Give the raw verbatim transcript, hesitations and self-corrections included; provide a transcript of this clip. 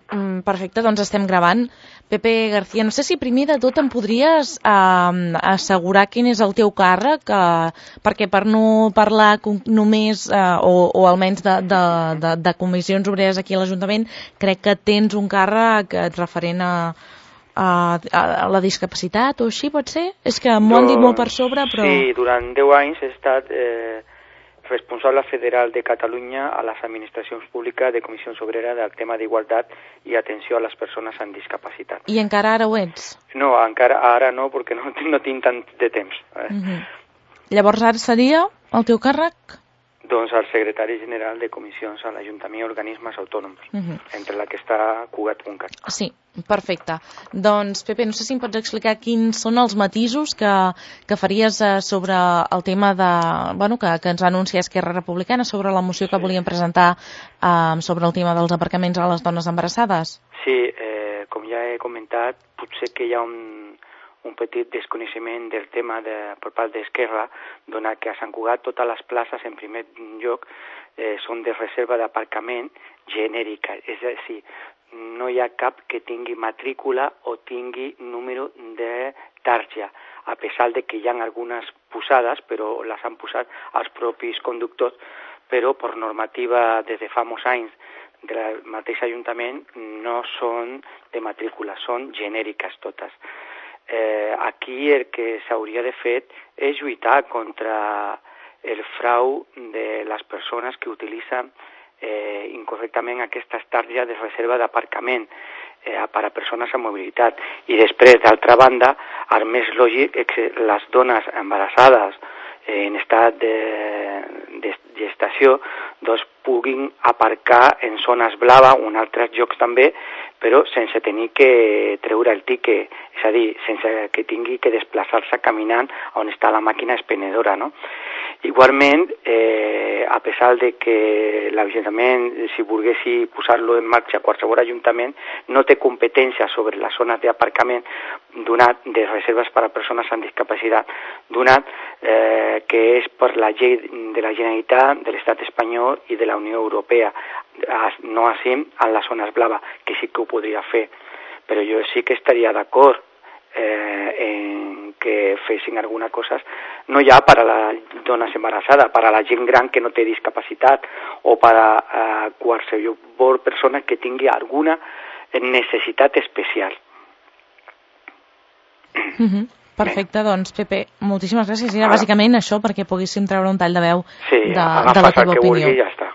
Mm, perfecte, doncs estem gravant. Pepe García, no sé si primer de tot em podries eh, assegurar quin és el teu càrrec, eh, perquè per no parlar només, eh, o, o almenys de, de, de, de comissions obreres aquí a l'Ajuntament, crec que tens un càrrec referent a, a, a la discapacitat o així, pot ser? És que m'ho han dit molt per sobre, però... Sí, durant deu anys he estat... Eh... responsable federal de Catalunya a les administracions públiques de comissions obreres del tema d'igualtat i atenció a les persones amb discapacitat. I encara ara ho ets? No, encara ara no, perquè no, no tinc tant de temps. Eh? Uh-huh. Llavors ara seria el teu càrrec? Doncs el secretari general de comissions a l'Ajuntament i organismes autònoms, uh-huh. entre la que està Cugat Puncat. Sí, perfecte. Doncs, Pepe, no sé si em pots explicar quins són els matisos que, que faries eh, sobre el tema de, bueno, que, que ens va anunciar Esquerra Republicana sobre la moció que sí. volien presentar eh, sobre el tema dels aparcaments a les dones embarassades. Sí, eh, com ja he comentat, potser que hi ha un un petit desconeixement del tema de, per part d'Esquerra, donat que a Sant Cugat totes les places, en primer lloc, eh, són de reserva d'aparcament genèrica, és a dir, no hi ha cap que tingui matrícula o tingui número de tarja, a pesar de que hi ha algunes posades, però les han posat els propis conductors, però per normativa des de fa molts anys del mateix Ajuntament no són de matrícula, són genèriques totes. Eh, aquí el que s'hauria de fer és lluitar contra el frau de les persones que utilitzen eh, incorrectament aquestes targes de reserva d'aparcament eh, per a persones amb mobilitat. I després, d'altra banda, el més lògic és que les dones embarassades eh, en estat de, de gestació doncs, puguin aparcar en zones blaves o en altres llocs també, però sense tenir que treure el tiquet, és a dir, sense que tingui que desplaçar-se caminant on està la màquina expenedora, no? Igualment, eh, a pesar de que l'Ajuntament, si volguessi posar-lo en marxa qualsevol Ajuntament, no té competència sobre les zones d'aparcament donat de reserves per a persones amb discapacitat, donat eh, que és per la llei de la Generalitat, de l'Estat espanyol i de la Unió Europea, no així en les zones blaves, que sí que ho podria fer. Però jo sí que estaria d'acord eh, en que fessin alguna cosa, no ja per a les dones embarassades, per a la gent gran que no té discapacitat o per a eh, qualsevol persona que tingui alguna necessitat especial. Mm-hmm. Perfecte, doncs, Pepe, moltíssimes gràcies. Era bàsicament això perquè poguéssim treure un tall de veu sí, de, de la teva opinió. Vulgui, ja està.